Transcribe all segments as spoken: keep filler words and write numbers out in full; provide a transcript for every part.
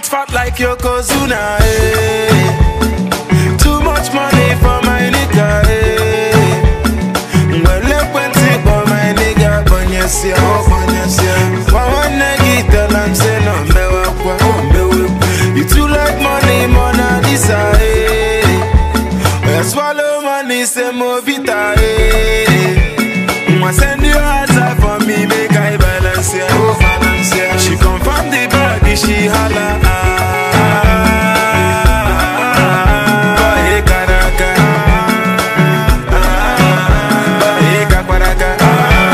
fat like Yokozuna, eh. Too much money for my nigga, eh. Well, let plenty for my nigga, Bonyasia, oh Bonyasia. One nigga tell I'm saying no, me wakwa, oh me wakwa. You too like money, Mona Lisa, eh. Well, swallow money, say Movita, eh. I send you answer for me, make I balance, yeah, oh balance, yeah. She come from the back, she holla, ah. Bae karaka, ah. Bae kakwaraka, ah.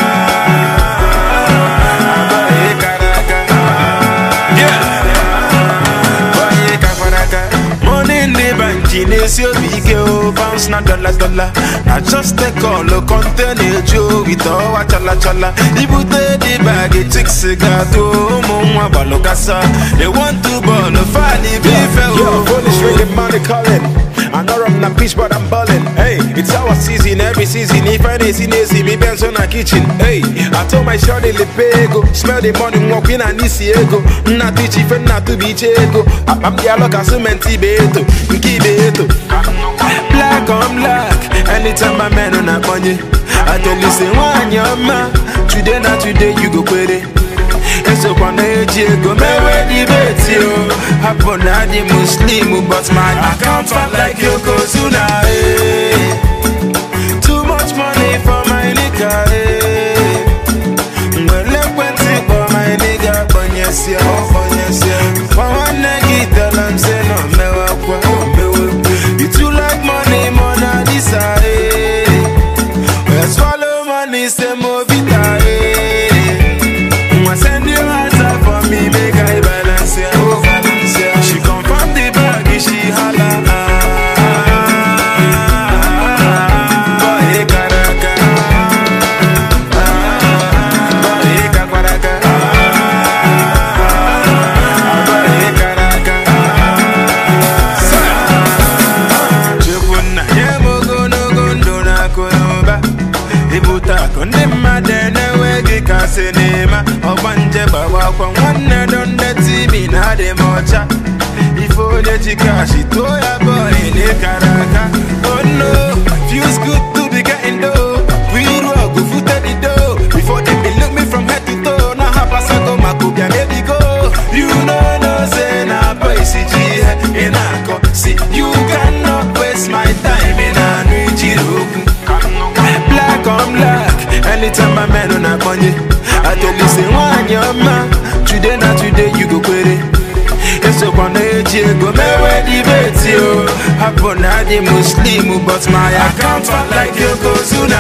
Bae karaka, yeah. Bae kakwaraka. Money in the bank, is your big girl, bounce na dollar dollar. I just take all the container Joe with all chala chala. Ibute the bag, it takes cigar to Mumwa Balogasa. They want to burn a funny beef. Yo, police ringing money calling. I know I'm not peach, but I'm ballin'. Hey, it's our season, every season. If I didn't see Nazi, me bends on a kitchen. Hey, I told my shorty Lepego, smell the money, walk in and Isiego. Not teach if not to be Chego. I'm the Aloka Cementi Beto, Kibeto. Black on black, anytime I man on a money. I tell you, say, one your man. Today, not today, you go put it. And so one day, go me ready, bet you. Happen at the Muslim, but my account fat like Yokozuna, eh. Too much money for my nigga, eh. Well, let plenty for my nigga, Bonyasia, oh Bonyasia. One nigga tell I'm saying no, me wakwa, oh me wakwa. You too like money, Mona Lisa, eh. Well, swallow money, say Movita, eh. I send you answer for me, make I balance, yeah, oh balance, yeah. She come from the back, she holla, ah. Bae karaka, ah. Bae kakwaraka, ah. Bae karaka, ah. Chukuna yemogo no gondo na konoba. Ibuta kondema dene wegi kasenema. Obanje bawa kwa wana donde tibi na de mocha. Ifo de chika shitoya boy ne karaka. Oh no, feels good to be getting dough. We rock, we foot at the door. Before they be look me from head to toe. Now half a second, my copia baby go. You know no say na boy C G in a co. See, you cannot waste my time in a new jiroku. Black on black, anytime I man on a money. I tell you say one your man. Today not today you go quit it. It's so one day go me ready bet you. Happen at the Muslim, but my account fat like Yokozuna.